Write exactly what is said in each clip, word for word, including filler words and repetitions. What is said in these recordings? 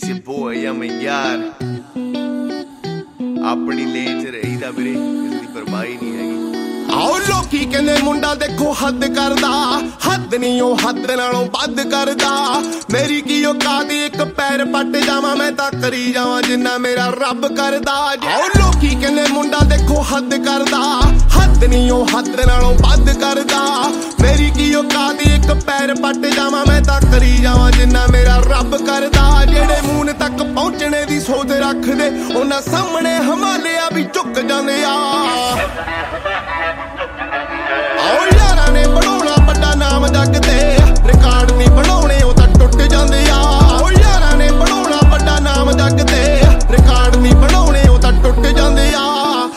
It's your boy, I'm a यार अपनी लेन च रहीदा वीरे इसदी परवाही नहीं हैगी। आओ लोकी कहंदे मुंडा देखो हद करदा, हद नहीं ओ हद नालों वध करदा। मेरी की औकात एक पैर पट जावां मैं तां करी जावां जिन्ना मेरा रब करदा। आओ लोकी कहंदे मुंडा देखो हद करदा, हद नहीं ओ हद नालों वध करदा। मेरी की औकात एक पैर पट जावां मैं तां करी जावां जिन्ना मेरा रब करदा। जेड़े मून तक पहुंचने दी सोच रखदे उन्हां सामने हिमालया भी झुक जांदे आ। आओ यारां ने बनाउणा वड्डा नाम जग ते, रिकार्ड नहीं बनाउणे ओ तां टुट जांदे आ। आओ यारां ने बनाउणा वड्डा नाम जग ते, रिकार्ड नहीं बनाउणे ओ तां टुट जांदे आ।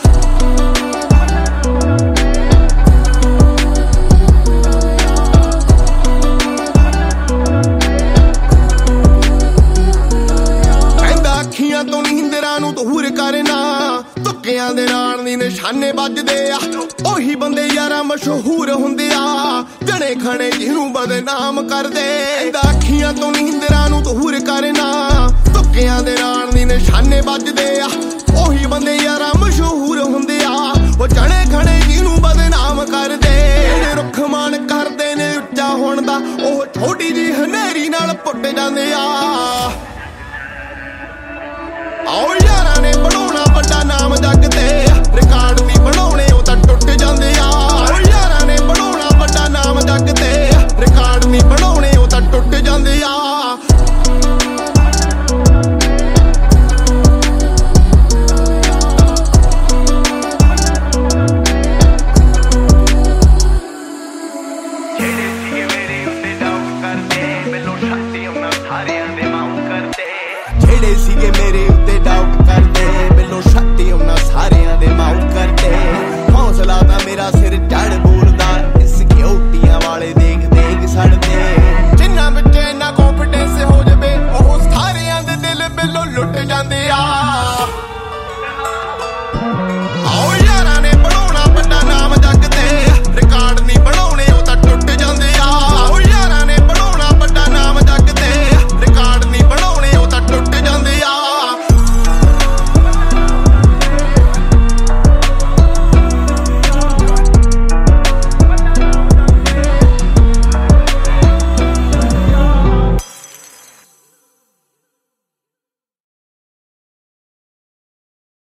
तो नींदरां नूं दूर करना, तुक्कियां दे नाल नी निशाने बजदे आ। ओही बंदे यारा मशहूर हुंदे आ, जने खणे जिहनूं बदनाम करदे। अखियां तो नींदरां नूं दूर करना, तुक्कियां दे नाल नी निशाने बजदे आ। ओही बंदे यारा मशहूर हुंदे आ, ओ जने खणे जिहनूं बदनाम करदे। रुख मान करदे ने उच्चा होण दा, ओह छोटी जी हनेरी नाल पुੱਟ ਜਾਂਦੇ आ। आओ यारां ने बनाउणा वड्डा नाम जग ते, रिकार्ड नहीं बनाउणे ओ तां टुट जांदे आ। आओ यारां ने बनाउणा वड्डा नाम जग ते, रिकार्ड नहीं बनाउणे ओ तां टुट जांदे आ। ਜਿਹੜੇ ਸੀਗੇ ਮੇਰੇ ਉੱਤੇ ਡਾਊਟ ਕਰਦੇ, ਮੈਨੂੰ ਸ਼ੱਕ ਤੇ ਉਹਨਾਂ ਸਾਰਿਆਂ ਦੇ ਮਾਊਟ ਕਰਦੇ। ਹੌਸਲਾ ਤਾਂ ਮੇਰਾ ਸਿਰ ਚੜ੍ਹ